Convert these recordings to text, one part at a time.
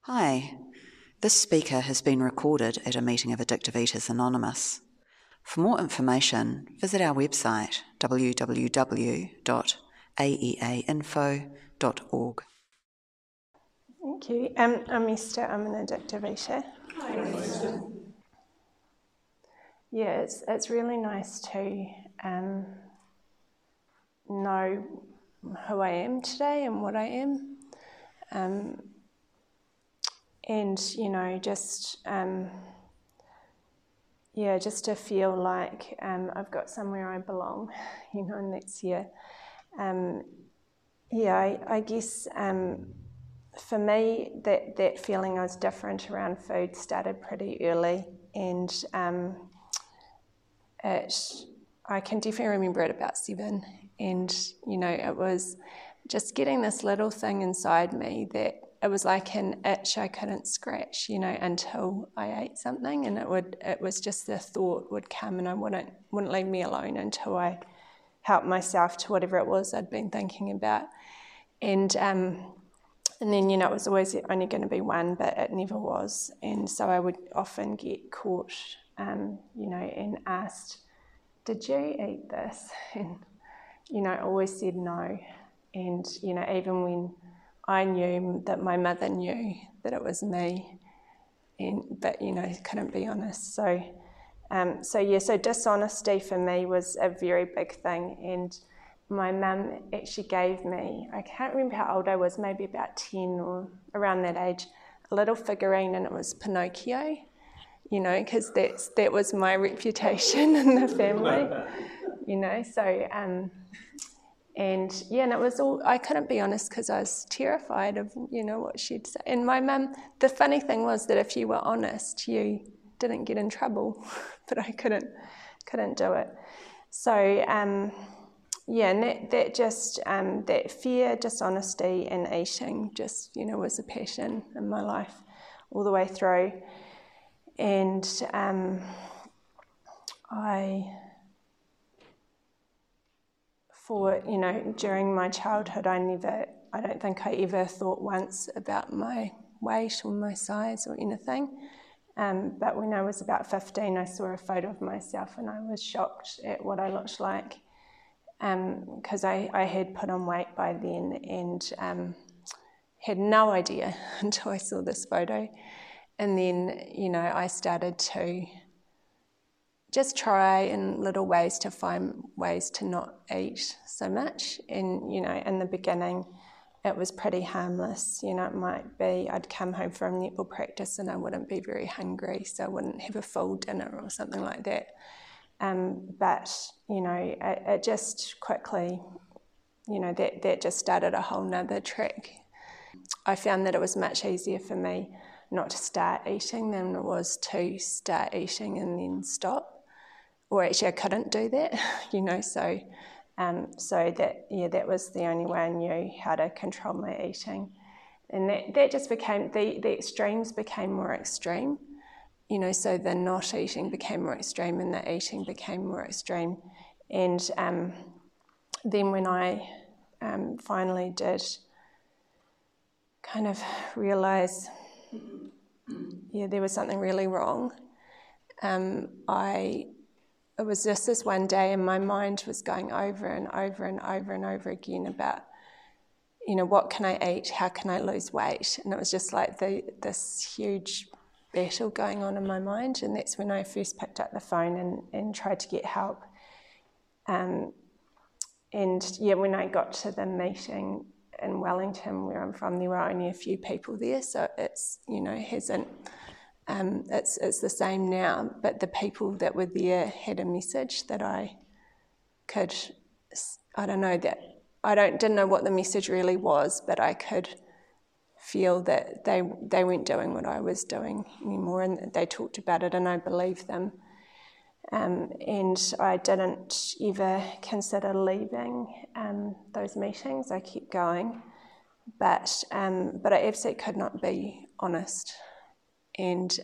Hi, this speaker has been recorded at a meeting of Addictive Eaters Anonymous. For more information, visit our website www.aeainfo.org. Thank you. I'm Esther. I'm an addictive eater. Yeah, it's really nice to know who I am today and what I am, and just to feel like I've got somewhere I belong, and that's here. I guess. For me, that feeling I was different around food started pretty early, and I can definitely remember it about 7, and it was just getting this little thing inside me that it was like an itch I couldn't scratch, until I ate something, and it was just the thought would come, and I wouldn't leave me alone until I helped myself to whatever it was I'd been thinking about, and then, it was always only going to be one, but it never was. And so I would often get caught, and asked, did you eat this? And, I always said no. And, even when I knew that my mother knew that it was me, but couldn't be honest. So dishonesty for me was a very big thing. And my mum actually gave me, I can't remember how old I was, maybe about 10 or around that age, a little figurine, and it was Pinocchio, because that was my reputation in the family, so, and it was all, I couldn't be honest because I was terrified of, what she'd say. And my mum, the funny thing was that if you were honest, you didn't get in trouble, but I couldn't do it. So, and that just, that fear, dishonesty and eating just, was a passion in my life all the way through. And during my childhood, I don't think I ever thought once about my weight or my size or anything. But when I was about 15, I saw a photo of myself and I was shocked at what I looked like. Because I had put on weight by then and had no idea until I saw this photo. And then, I started to just try in little ways to find ways to not eat so much. And, in the beginning, it was pretty harmless. It might be I'd come home from netball practice and I wouldn't be very hungry, so I wouldn't have a full dinner or something like that. But, it just quickly, that just started a whole nother track. I found that it was much easier for me not to start eating than it was to start eating and then stop. Or actually I couldn't do that, so that was the only way I knew how to control my eating. And that just became, the extremes became more extreme. So the not eating became more extreme and the eating became more extreme. And then when I finally did kind of realise, there was something really wrong, it was just this one day and my mind was going over and over and over and over again about, what can I eat? How can I lose weight? And it was just like this huge battle going on in my mind, and that's when I first picked up the phone and tried to get help. When I got to the meeting in Wellington, where I'm from, there were only a few people there, so it's hasn't. It's the same now, but the people that were there had a message that I could. Didn't know what the message really was, but I could feel that they weren't doing what I was doing anymore, and they talked about it, and I believed them. And I didn't ever consider leaving those meetings. I kept going, but I absolutely could not be honest, and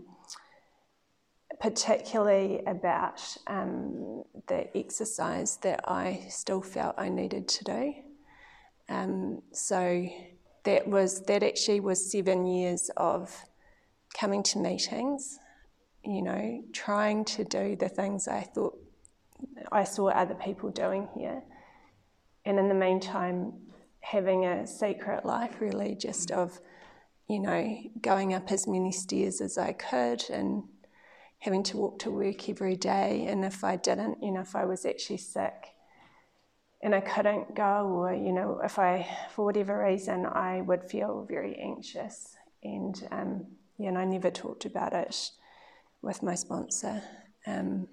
particularly about the exercise that I still felt I needed to do. So that actually was 7 years of coming to meetings, trying to do the things I thought I saw other people doing here. And in the meantime, having a secret life, really, just of, going up as many stairs as I could and having to walk to work every day. And if I didn't, if I was actually sick and I couldn't go, or, if I, for whatever reason, I would feel very anxious. And, and I never talked about it with my sponsor. And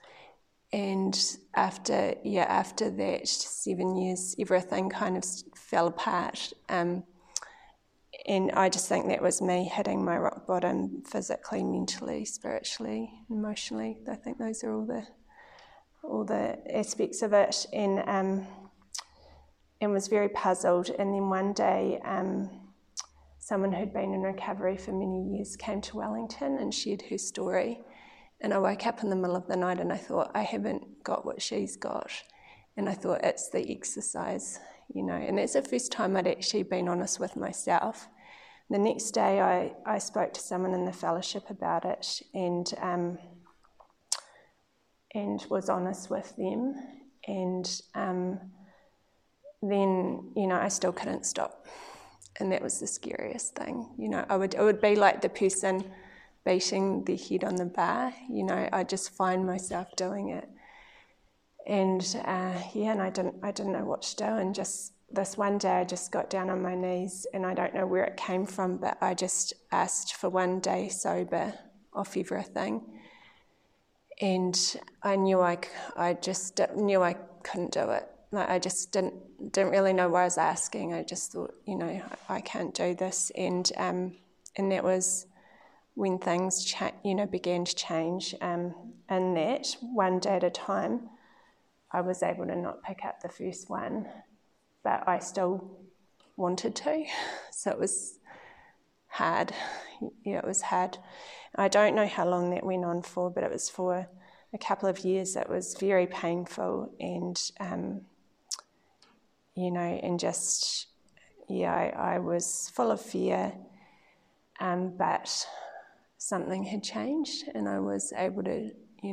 after that 7 years, everything kind of fell apart. And I just think that was me hitting my rock bottom physically, mentally, spiritually, emotionally. I think those are all the aspects of it. And was very puzzled. And then one day, someone who'd been in recovery for many years came to Wellington and shared her story. And I woke up in the middle of the night and I thought, I haven't got what she's got. And I thought, it's the exercise, And that's the first time I'd actually been honest with myself. The next day I spoke to someone in the fellowship about it and was honest with them. And then, I still couldn't stop. And that was the scariest thing. It would be like the person beating their head on the bar. I just find myself doing it. And and I didn't know what to do. And just this one day I just got down on my knees, and I don't know where it came from, but I just asked for one day sober off everything. And I knew I knew I couldn't do it. Like, I just didn't really know what I was asking. I just thought, I can't do this. And that was when things began to change. And that one day at a time, I was able to not pick up the first one, but I still wanted to. So it was hard. It was hard. I don't know how long that went on for, but it was for a couple of years. It was very painful and, and just, I was full of fear, but something had changed and I was able to,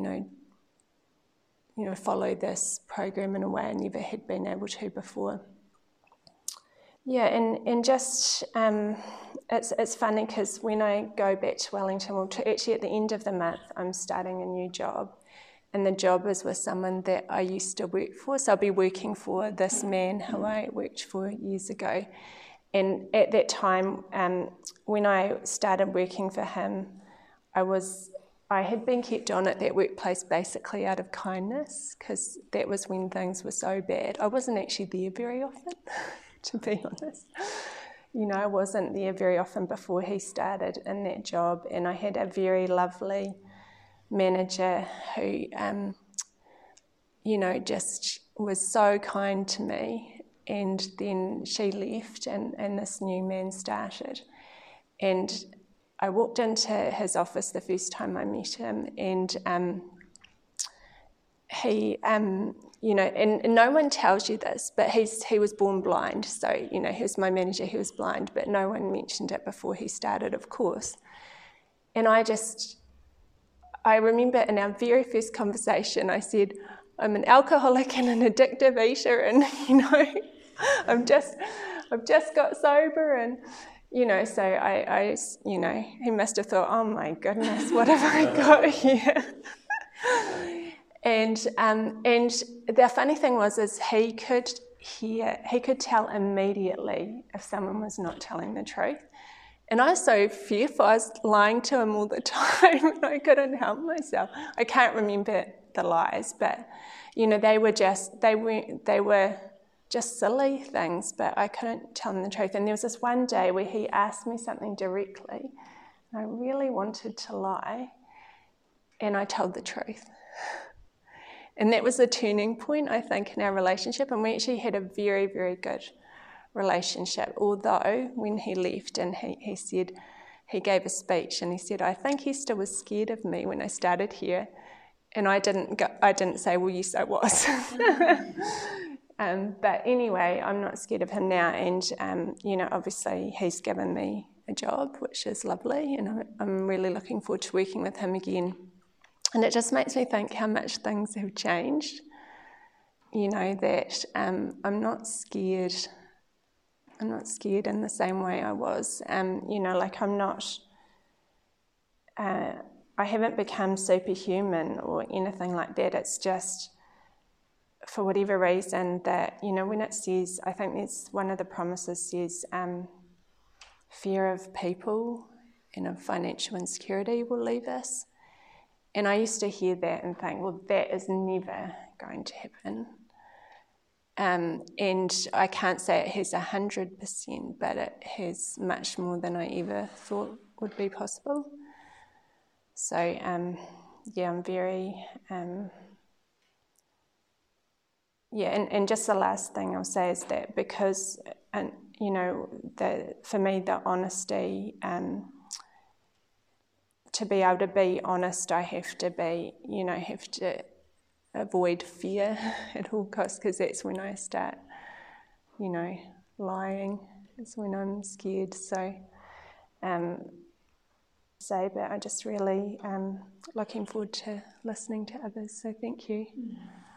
follow this program in a way I never had been able to before. Yeah, and just, it's funny because when I go back to Wellington, actually at the end of the month, I'm starting a new job. And the job is with someone that I used to work for. So I'll be working for this man who I worked for years ago. And at that time, when I started working for him, I had been kept on at that workplace basically out of kindness, because that was when things were so bad. I wasn't actually there very often, to be honest. I wasn't there very often before he started in that job, and I had a very lovely manager who, just was so kind to me. And then she left and this new man started. And I walked into his office the first time I met him, and he, and no one tells you this, but he was born blind. So, he was my manager, he was blind, but no one mentioned it before he started, of course. And I remember in our very first conversation, I said, I'm an alcoholic and an addictive eater, and, I've just got sober, and, so I he must have thought, oh my goodness, what have I got here? And the funny thing is he could tell immediately if someone was not telling the truth. And I was so fearful, I was lying to him all the time, and I couldn't help myself. I can't remember the lies, but, they were just silly things, but I couldn't tell him the truth. And there was this one day where he asked me something directly, and I really wanted to lie, and I told the truth. And that was a turning point, I think, in our relationship, and we actually had a very, very good relationship, although when he left and he said, he gave a speech and he said, I think Hester was scared of me when I started here. And I didn't say, well, yes, I was. But anyway, I'm not scared of him now, and obviously he's given me a job, which is lovely, and I'm really looking forward to working with him again. And it just makes me think how much things have changed. That I'm not scared. I'm not scared in the same way I was. I'm not. I haven't become superhuman or anything like that. It's just, for whatever reason, that, when it says, I think there's one of the promises says, fear of people and of financial insecurity will leave us. And I used to hear that and think, well, that is never going to happen. And I can't say it has 100%, but it has much more than I ever thought would be possible. So, I'm very... and just the last thing I'll say is that because, for me, the honesty, to be able to be honest, I have to avoid fear at all costs, because that's when I start, lying. It's when I'm scared. So, but I'm just really looking forward to listening to others. So thank you.